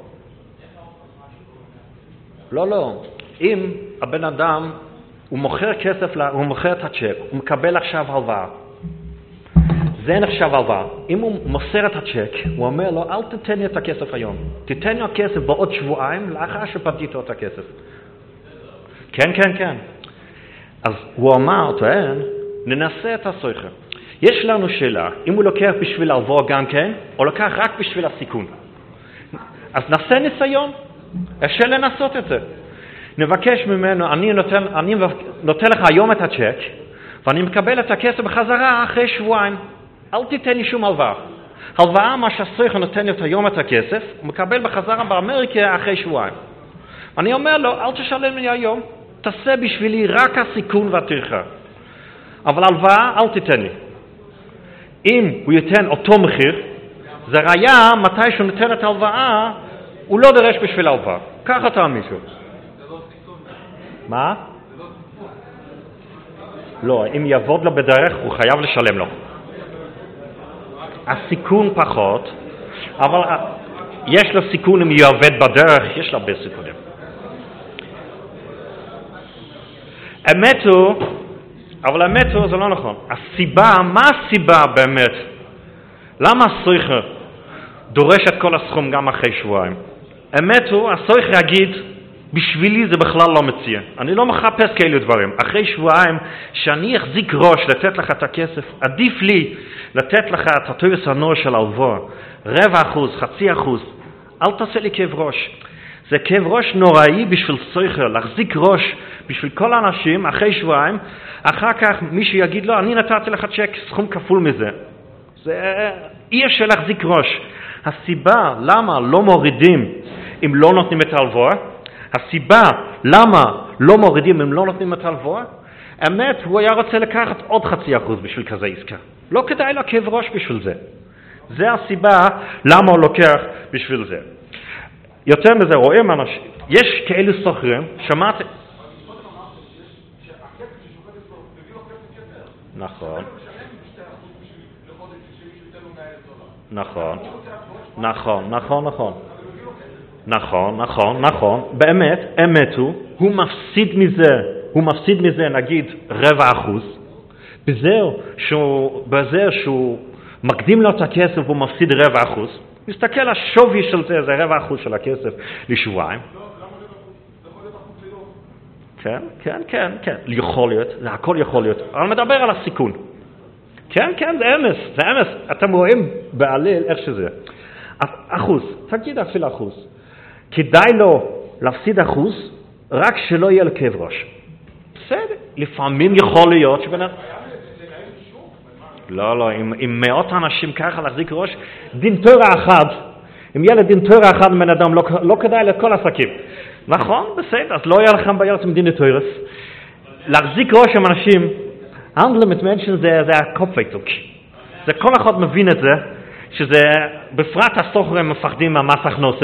לא, לא. אם הבן אדם, הוא מוכר כסף, הוא מוכר את הצ'ק, הוא מקבל עכשיו הלוואה. זה נחשב הלוואה. אם הוא מוסר את הצ'ק, הוא אומר לו, אל תתן לי את הכסף היום. תתן לי הכסף בעוד שבועיים, לאחר שפדית את הכסף. כן, כן, כן. אז הוא אמר, טוען, ננסה את הסוכר. יש לנו שאלה, אם הוא לוקח בשביל הלוואה גם כן, או לוקח רק בשביל הסיכון. אז נעשה ניסיון. אפשר לנסות את זה. נבקש ממנו, אני נותן, אני נותן לך היום את הצ'ק, ואני מקבל את הכסף בחזרה אחרי שבועיים. אל תיתן לי שום הלוואה. הלוואה, מה שהסוכר נותן לי היום את הכסף, הוא מקבל בחזרה באמריקה אחרי שבועיים. אני אומר לו, אל תשלם לי היום, תעשה בשבילי רק הסיכון והטרחה. אבל הלוואה, אל תיתן לי. אם הוא ייתן אותו מחיר, זה ראיה מתי שהוא נותן את ההלוואה, הוא לא דורש בשביל ההלוואה. קח אותה מישהו. מה? לא, אם יעבוד לו בדרך, הוא חייב לשלם לו. הסיכון פחות, אבל יש לו סיכון אם יעבד בדרך, יש לו הרבה סיכונים. האמת הוא, אבל האמת הוא, זה לא נכון. הסיבה, מה הסיבה באמת? למה הסוכר דורש את כל הסכום גם אחרי שבועיים? האמת הוא, הסוכר יגיד, בשבילי זה בכלל לא מציע. אני לא מחפש כאלו דברים. אחרי שבועיים, שאני אחזיק ראש לתת לך את הכסף, עדיף לי לתת לך את הטויס הנור של הלוואה. רבע אחוז, חצי אחוז. אל תעשה לי כאב ראש. זה כאב ראש נוראי בשביל סוכר, להחזיק ראש בשביל כל האנשים אחרי שבועיים. אחר כך מישהו יגיד לו, אני נתתי לך צ'ק סכום כפול מזה. זה אי אפשר להחזיק ראש. הסיבה למה לא מורידים אם לא נותנים את ההלוואה, הסיבה למה לא מורידים אם לא נותנים את ההלוואה, האמת הוא היה רוצה לקחת עוד חצי אחוז בשביל כזה עסקה. לא כדאי לו כאב ראש בשביל זה. זה הסיבה למה הוא לוקח בשביל זה. יותר מזה רואים אנשים, יש כאלו סוחרים, שמעתי... נכון. נכון. נכון, נכון, נכון. נכון, נכון, נכון. באמת, אמת הוא, הוא מפסיד מזה, הוא מפסיד מזה נגיד רבע אחוז. בזהו שהוא, בזהו שהוא מקדים לו את הכסף, הוא מפסיד רבע אחוז. מסתכל השווי של זה, זה רבע אחוז של הכסף לשבועיים. כן, כן, כן, כן. יכול להיות, זה הכל יכול להיות. אבל מדבר על הסיכון. כן, כן, זה אמס, זה אמס. אתם רואים בעליל איך שזה. אחוז, תגיד אפילו אחוז. כדאי לו להפסיד אחוז, רק שלא יהיה לכאב ראש. בסדר, לפעמים יכול להיות שבן... לא, לא, עם, עם מאות אנשים ככה להחזיק ראש, דין תורה אחד, אם ילד דין תורה אחד בן אדם, לא, לא כדאי לכל עסקים. נכון, בסדר, אז לא יהיה לכם בעיות עם דין תורה. להחזיק ראש עם אנשים, unlimited mention זה, זה הקופייטוק. זה כל אחד מבין את זה, שזה בפרט הסוחרים מפחדים מהמס הכנסה.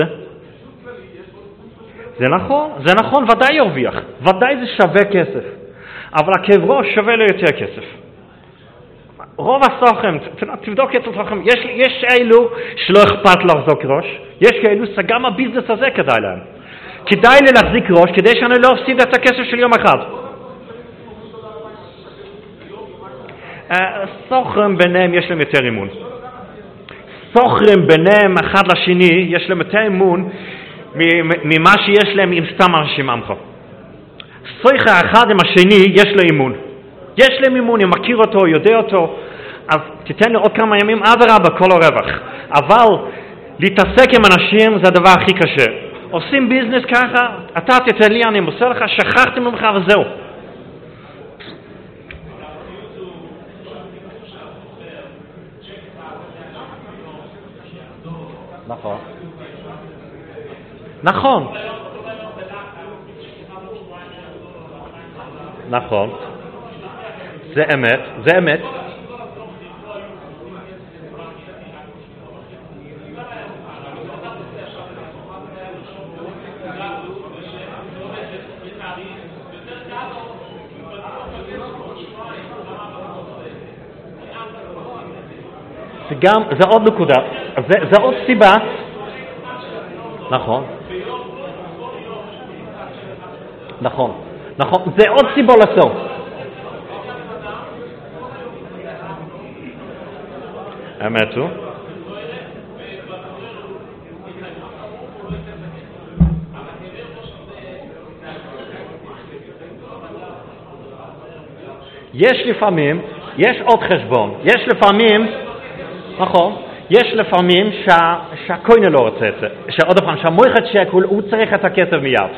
זה נכון, זה נכון, ודאי ירוויח, ודאי זה שווה כסף, אבל הכאב ראש שווה לו יותר כסף. רוב הסוכם, תבדוק את הסוכם, יש, יש אלו שלא אכפת להחזיק ראש, יש כאלו שגם הביזנס הזה כדאי להם. כדאי לי להחזיק ראש כדי שאני לא אפסיד את הכסף של יום אחד. סוכרים ביניהם יש להם יותר אימון. סוכרים ביניהם אחד לשני יש להם יותר אימון ממה שיש להם עם סתם אנשים עמך. סויכה אחד עם השני יש לו אימון. יש להם אימון, אני מכיר אותו, יודע אותו, אז תיתן לי עוד כמה ימים עד הרבה כל הרווח. אבל להתעסק עם אנשים זה הדבר הכי קשה. עושים ביזנס ככה, אתה תתן לי, אני מוסר לך, שכחתי ממך וזהו. נכון. נכון. נכון. זה אמת, זה אמת. זה גם, זה עוד נקודה, זה, זה עוד סיבה. נכון. נכון. נכון, זה עוד סיבה לעשות. האמת הוא? יש לפעמים, יש עוד חשבון, יש לפעמים, נכון, יש לפעמים שה, שהקוינה לא רוצה את זה, שעוד פעם, שהמויכת צ'ק הוא, הוא צריך את הכסף מיד.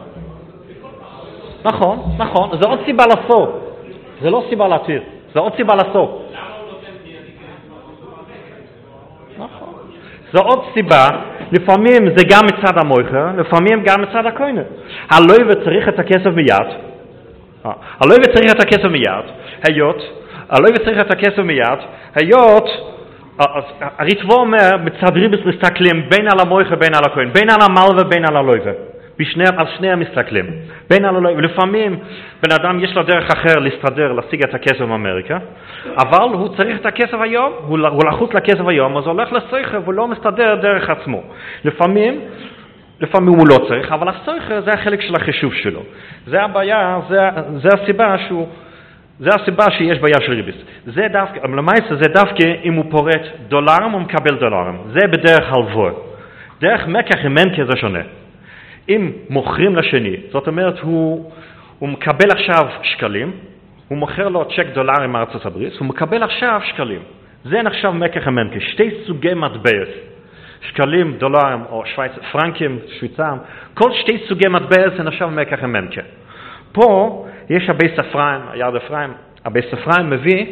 נכון, נכון, זה עוד סיבה לעשות, זה לא סיבה להתיר, זה עוד סיבה לעשות. נכון, זה עוד סיבה, לפעמים זה גם מצד המויכר, לפעמים גם מצד הקוינה. הלויבה צריך את הכסף מיד, הלויבה צריך את הכסף מיד, היות, הלויבה צריך את הכסף מיד, היות, הריטבו אומר, מצד ריבס מסתכלים בין על המויכר בין על הקוין, בין על המלווה בין על הלויבה. בשני, על שני המסתכלים. בין על הלויבה. ולפעמים בן אדם יש לו דרך אחר להסתדר, להשיג את הכסף באמריקה, אבל הוא צריך את הכסף היום, הוא, הוא לחוץ לכסף היום, אז הוא הולך לסויכר והוא לא מסתדר דרך עצמו. לפעמים, לפעמים הוא לא צריך, אבל הסויכר זה החלק של החישוב שלו. זה הבעיה, זה, זה הסיבה שהוא, זה הסיבה שיש בעיה של ריבית. זה דווקא, למעשה זה דווקא אם הוא פורט דולרים, הוא מקבל דולרים. זה בדרך הלבור. דרך מקח עם מנקה זה שונה. אם מוכרים לשני, זאת אומרת, הוא, הוא מקבל עכשיו שקלים, הוא מוכר לו צ'ק דולרים מארצות הברית, הוא מקבל עכשיו שקלים. זה נחשב מקח עם מנקה. שתי סוגי מטבעות. שקלים, דולרים, או שוויץ, פרנקים, שוויצרים, כל שתי סוגי מטבעות זה נחשב מקח עם מנקה. פה יש הבייס אפרים, הירד אפרים, הבייס אפרים מביא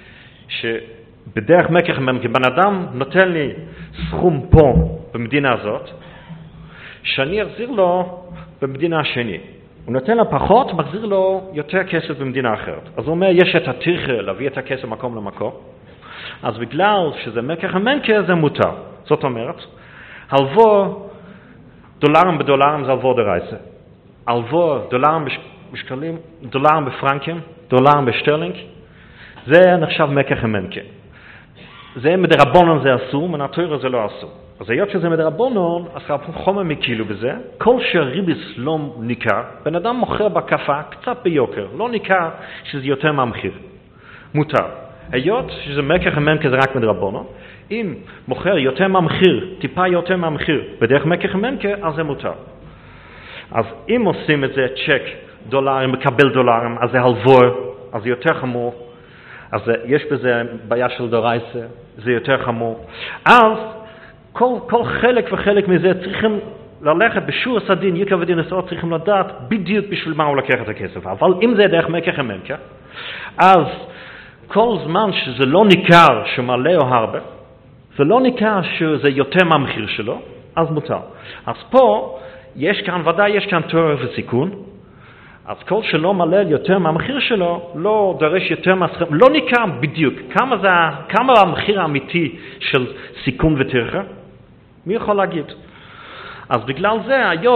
שבדרך מקח ממנקה, בן אדם נותן לי סכום פה במדינה הזאת, שאני אחזיר לו במדינה השני. הוא נותן לו פחות, מחזיר לו יותר כסף במדינה אחרת. אז הוא אומר, יש את התיכה להביא את הכסף מקום למקום, אז בגלל שזה מקח ממנקה זה מותר. זאת אומרת, הלבור דולרים בדולרים זה הלבור דרייסה. הלבור דולרים בשקלים, דולרים בפרנקים, דולרים בשטרלינג, זה נחשב מקח ממנקה. זה מדרבנון זה אסור, מנתוירה זה לא אסור. אז היות שזה מדרבנון, אז חומר מכילו בזה, כל שריביס לא ניכר, בן אדם מוכר בקפה קצת ביוקר, לא ניכר שזה יותר מהמחיר. מותר. היות שזה מקח ממנקה זה רק מדרבנון, אם מוכר יותר מהמחיר, טיפה יותר מהמחיר, בדרך מקח ממנקה, אז זה מותר. אז אם עושים את זה צ'ק דולרים, מקבל דולרים, אז זה הלבור, אז זה יותר חמור. אז יש בזה בעיה של דורייסה, זה יותר חמור. אז כל, כל חלק וחלק מזה צריכים ללכת בשור הסדין, יקר ודין הסעות, צריכים לדעת בדיוק בשביל מה הוא לקח את הכסף. אבל אם זה דרך מקח ממנקה, אז כל זמן שזה לא ניכר שמלא או הרבה, זה לא ניכר שזה יותר מהמחיר שלו, אז מותר. אז פה יש כאן, ודאי יש כאן תואר וסיכון, אז כל שלא מלא יותר מהמחיר שלו, לא דורש יותר מהסכם, לא ניכר בדיוק כמה זה, כמה המחיר האמיתי של סיכון וטרחה, מי יכול להגיד? אז בגלל זה, היות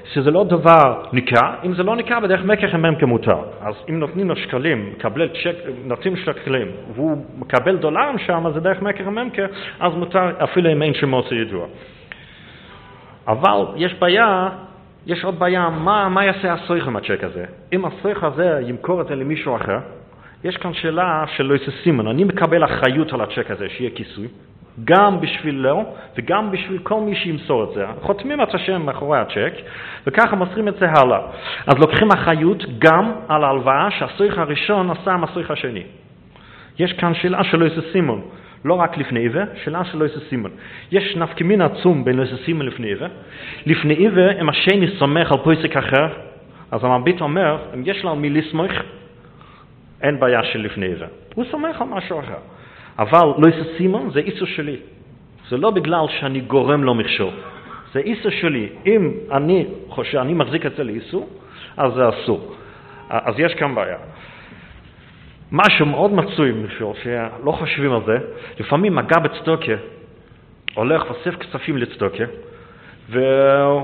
שזה לא דבר ניכר, אם זה לא ניכר בדרך מקח הם כמותר. אז אם נותנים לו שקלים, מקבל צ'ק, נותנים שקלים, והוא מקבל דולרים שם, אז זה דרך מקח הם אז מותר אפילו אם אין שמות ידוע. אבל יש בעיה, יש עוד בעיה, מה, מה יעשה הסויך עם הצ'ק הזה? אם הסויך הזה ימכור את זה למישהו אחר, יש כאן שאלה של לא יעשה סימן, אני מקבל אחריות על הצ'ק הזה, שיהיה כיסוי, גם בשבילו וגם בשביל כל מי שימסור את זה. חותמים את השם מאחורי הצ'ק, וככה מוסרים את זה הלאה. אז לוקחים אחריות גם על ההלוואה שהסויך הראשון עשה עם הסויך השני. יש כאן שאלה של לא יעשה סימן. לא רק לפני איבה, שאלה של לא יעשה סימן. יש נפקמין עצום בין לא יעשה סימן לפני איבה. לפני איבה, אם השני סומך על פויסק אחר, אז המרבית אומר, אם יש לו מי לסמוך, אין בעיה של לפני איבה. הוא סומך על משהו אחר. אבל לא יעשה סימן, זה איסור שלי. זה לא בגלל שאני גורם לו מכשול. זה איסור שלי. אם אני חושב, אני מחזיק את זה לאיסור, אז זה אסור. אז יש כאן בעיה. משהו מאוד מצוי משהו שלא חושבים על זה, לפעמים מגע בצדוקה הולך ואוסף כספים לצדוקה והוא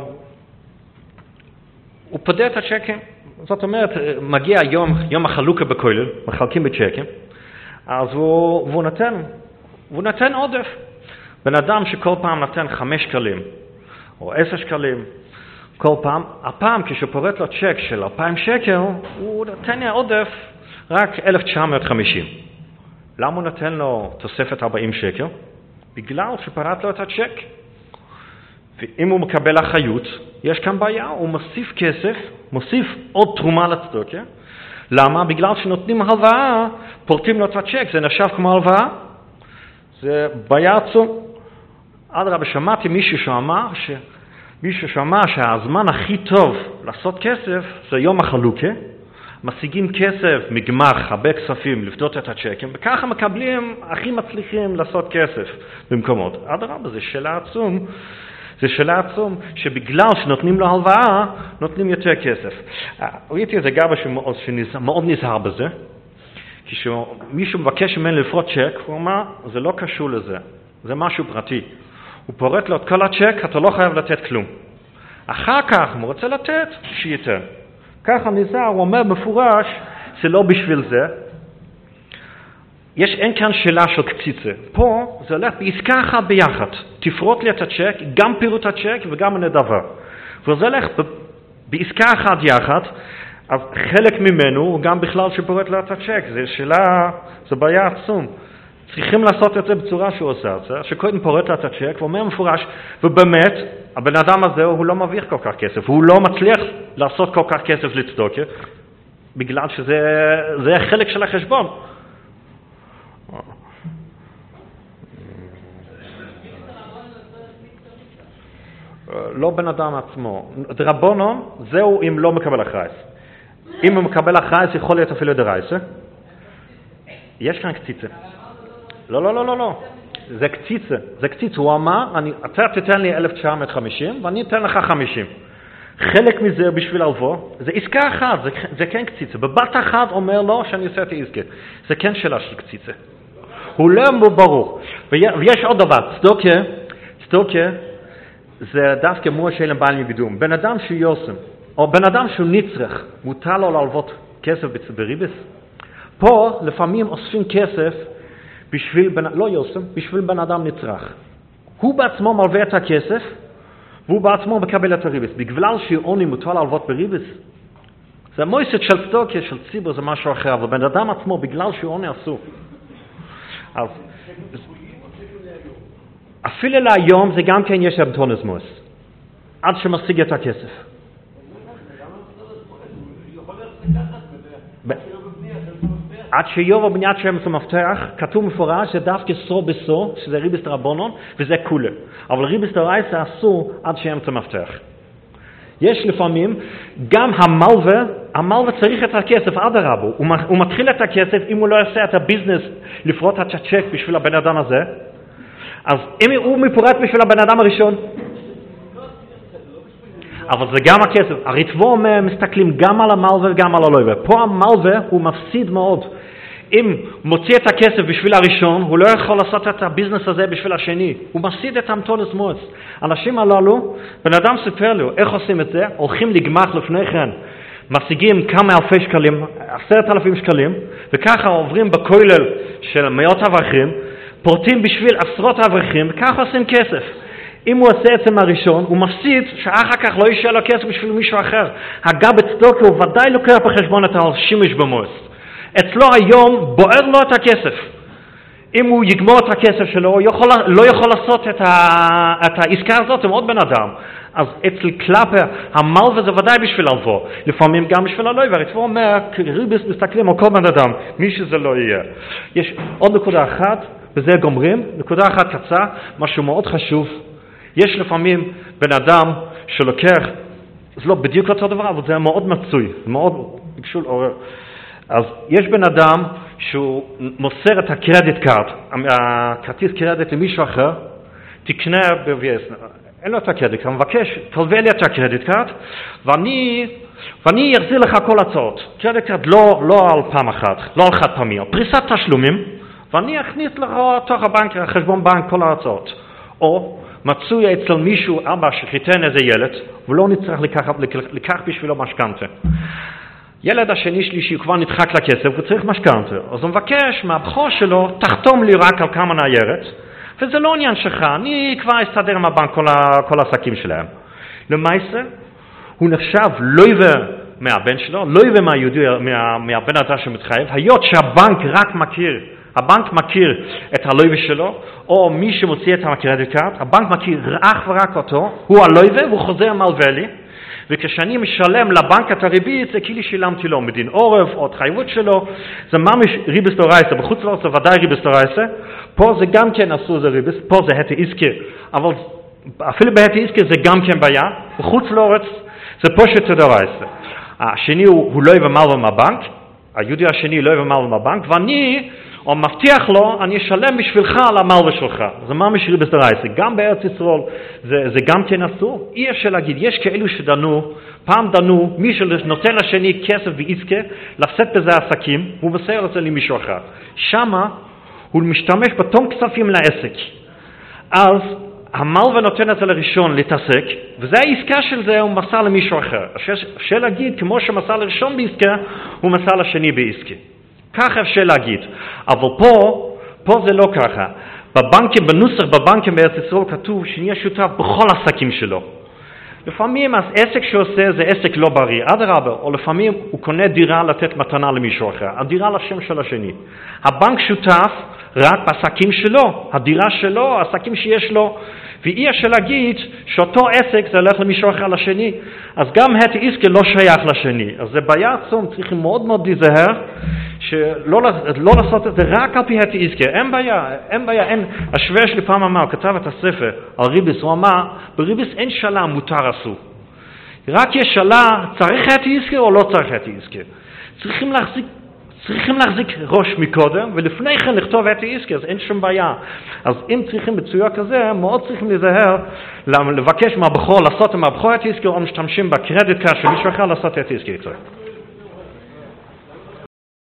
פודה את הצ'קים. זאת אומרת, מגיע יום, יום החלוקה בכולל, מחלקים בצ'קים, אז הוא, והוא נתן, והוא נתן עודף. בן אדם שכל פעם נתן חמש שקלים או עשר שקלים, כל פעם, הפעם כשהוא פורט לו צ'ק של אלפיים שקל, הוא נתן עודף רק אלף תשע מאות וחמישים. למה הוא נתן לו תוספת ארבעים שקל? בגלל שפרט לו את הצ'ק. ואם הוא מקבל אחריות, יש כאן בעיה, הוא מוסיף כסף, מוסיף עוד תרומה לצדוקה. למה? בגלל שנותנים הלוואה, פורטים לו את הצ'ק, זה נחשב כמו הלוואה. זה בעיה עצום. אדרבה, שמעתי מישהו שאמר, ש... מישהו שאמר שהזמן הכי טוב לעשות כסף זה יום החלוקה. משיגים כסף מגמח, הרבה כספים, לפדות את הצ'קים, וככה מקבלים הכי מצליחים לעשות כסף במקומות. אדרבה, זה שאלה עצום, זה שאלה עצום, שבגלל שנותנים לו הלוואה, נותנים יותר כסף. ראיתי איזה גבר שמאוד, שמאוד נזהר בזה, כשמישהו מבקש ממנו לפרוט צ'ק, הוא אומר, זה לא קשור לזה, זה משהו פרטי. הוא פורט לו את כל הצ'ק, אתה לא חייב לתת כלום. אחר כך, אם הוא רוצה לתת, שייתן. ככה נזהר, הוא אומר מפורש, זה לא בשביל זה. יש, אין כאן שאלה של קציצה. פה זה הולך בעסקה אחת ביחד. תפרוט לי את הצ'ק, גם פירוט הצ'ק וגם הנדבה. וזה הולך ב, בעסקה אחת יחד, אז חלק ממנו הוא גם בכלל שפורט לו את הצ'ק. זה שאלה, זה בעיה עצום. צריכים לעשות את זה בצורה שהוא עושה את זה, שקודם פורט לו את הצ'ק ואומר מפורש, ובאמת, הבן אדם הזה הוא לא מרוויח כל כך כסף, הוא לא מצליח לעשות כל כך כסף לצדוקה, בגלל שזה זה חלק של החשבון. לא בן אדם עצמו. דרבנן, זהו אם לא מקבל אחרייס. אם הוא מקבל אחרייס, יכול להיות אפילו דרייסה. יש כאן קציצה. לא, לא, לא, לא, לא. זה קציצה. זה קציצה. הוא אמר, אני, אתה תתן לי אלף תשע מאות וחמישים, ואני אתן לך חמישים. חלק מזה בשביל הלוואה, זה עסקה אחת, זה, זה כן קציצה. בבת אחת אומר לו שאני עושה את העסקה. זה כן שאלה של קציצה. הוא לא ברור. ויש עוד דבר. צדוקה, צדוקה, זה דווקא מוע שאלה בעל מגדום. בן אדם שהוא יוסם, או בן אדם שהוא נצרך, מותר לו להלוות כסף בריבס. פה לפעמים אוספים כסף בשביל, בן, לא יוסם, בשביל בן אדם נצרך. הוא בעצמו מלווה את הכסף, והוא בעצמו מקבל את הריבס. בגלל שעוני מותר להלוות בריבס. זה מויסת של צדוקה, של ציבור, זה משהו אחר, אבל בן אדם עצמו, בגלל שעוני אסור. אז אפילו להיום זה גם כן יש אבטונס מוס, עד שמשיג את הכסף. עד שיוב הבניית שם את המפתח, כתוב מפורש שדווקא סו בסו, שזה ריבס דרבנן, וזה כולה. אבל ריבס דרייס זה אסור עד שם את המפתח. יש לפעמים, גם המלווה, המלווה צריך את הכסף עד הרבו. הוא, הוא מתחיל את הכסף, אם הוא לא יעשה את הביזנס לפרוט את הצ'ק בשביל הבן אדם הזה, אז אם הוא מפורט בשביל הבן אדם הראשון, אבל זה גם הכסף. הרטבו אומר, מסתכלים גם על המלווה וגם על הלווה. פה המלווה הוא מפסיד מאוד. אם מוציא את הכסף בשביל הראשון, הוא לא יכול לעשות את הביזנס הזה בשביל השני. הוא מפסיד את המתונס מועץ. אנשים הללו, בן אדם סיפר לו, איך עושים את זה? הולכים לגמח לפני כן. משיגים כמה אלפי שקלים, עשרת אלפים שקלים, וככה עוברים בכולל של מאות אברכים, פורטים בשביל עשרות אברכים, וככה עושים כסף. אם הוא עושה את זה מהראשון, הוא מפסיד שאחר כך לא יישאר לו כסף בשביל מישהו אחר. הגב אצלו, הוא ודאי לוקח בחשבון את השימוש במועץ. אצלו היום בוער לו את הכסף. אם הוא יגמור את הכסף שלו, הוא יכול, לא יכול לעשות את, ה, את העסקה הזאת עם עוד בן אדם. אז אצל קלאפר, המלווה זה ודאי בשביל הלווה. לפעמים גם בשביל הלווה. הרצפה אומר, ריבס מסתכלים על כל בן אדם, מי שזה לא יהיה. יש עוד נקודה אחת, וזה גומרים. נקודה אחת קצה, משהו מאוד חשוב. יש לפעמים בן אדם שלוקח, זה לא בדיוק אותו דבר, אבל זה מאוד מצוי, מאוד ביקשו לעורר. אז יש בן אדם שהוא מוסר את הקרדיט קארד, הכרטיס קרדיט למישהו אחר, תקנה ב-וי אס, אין לו את הקרדיט קארד, מבקש, תלווה לי את הקרדיט קארד, ואני, ואני אחזיר לך כל הצעות. קרדיט קארד לא, לא על פעם אחת, לא על חד פעמי, על פריסת תשלומים, ואני אכניס לך תוך הבנק, חשבון בנק, כל ההצעות. או מצוי אצל מישהו, אבא שחיתן איזה ילד, ולא נצטרך לקח, לקח בשבילו משכנתה. ילד השני שלישי כבר נדחק לכסף, הוא צריך משכנתה. אז הוא מבקש מהבחור שלו, תחתום לי רק על כמה ניירת, וזה לא עניין שלך, אני כבר אסתדר עם הבנק כל, ה, כל העסקים שלהם. למעשה, הוא נחשב לא עיוור מהבן שלו, לא עיוור מהיהודי, מה, מהבן אדם שמתחייב, היות שהבנק רק מכיר, הבנק מכיר את הלווה שלו, או מי שמוציא את הקרדיט קארד, הבנק מכיר אך ורק אותו, הוא הלווה והוא חוזר מלווה לי, וכשאני משלם לבנק את הריבית, זה כאילו שילמתי לו מדין עורף או התחייבות שלו, זה ממש ריבס דורייסה, בחוץ לארץ זה ודאי ריבס דורייסה, פה זה גם כן עשו זה ריבס, פה זה הטי עסקי, אבל אפילו בהטי עסקי זה גם כן בעיה, בחוץ לארץ זה פושט דורייסה. השני הוא, הוא לא יבמל מהבנק, היהודי השני לא יבמל מהבנק, ואני או מבטיח לו, אני אשלם בשבילך על המלווה שלך. זה ממש ריבס דורייסה. גם בארץ ישראל זה, זה גם כן אסור. אי אפשר להגיד, יש כאלו שדנו, פעם דנו, מי שנותן לשני כסף ועסקה, לשאת בזה עסקים, הוא מסייע את זה למישהו אחר. שמה הוא משתמש בתום כספים לעסק. אז המלווה נותן את זה לראשון להתעסק, וזה העסקה של זה, הוא מסר למישהו אחר. אפשר להגיד, כמו שמסר לראשון בעסקה, הוא מסר לשני בעסקה. ככה אפשר להגיד, אבל פה, פה זה לא ככה. בבנקים, בנוסח בבנקים בארץ ישראל כתוב שנהיה שותף בכל עסקים שלו. לפעמים העסק שעושה זה עסק לא בריא, אדרבה, או לפעמים הוא קונה דירה לתת מתנה למישהו אחר, הדירה לשם של השני. הבנק שותף רק בעסקים שלו, הדירה שלו, העסקים שיש לו, ואי אפשר להגיד שאותו עסק זה הולך למישהו אחר לשני, אז גם הטי עסקי לא שייך לשני. אז זה בעיה עצום, צריכים מאוד מאוד להיזהר, שלא לא לעשות את זה רק על פי הטי עסקי, אין בעיה, אין בעיה, אין, השוור שלי פעם אמר, הוא כתב את הספר על ריבס, הוא אמר, בריבס אין שאלה מותר אסור. רק יש שאלה, צריך הטי עסקי או לא צריך הטי עסקי. צריכים להחזיק, צריכים להחזיק ראש מקודם, ולפני כן לכתוב הטי עסקי, אז אין שום בעיה. אז אם צריכים בצויה כזה, מאוד צריכים להיזהר, לבקש מהבחור, לעשות עם הבחור הטי עסקי, או משתמשים בקרדיט קארד של מישהו אחר לעשות הטי עסקי.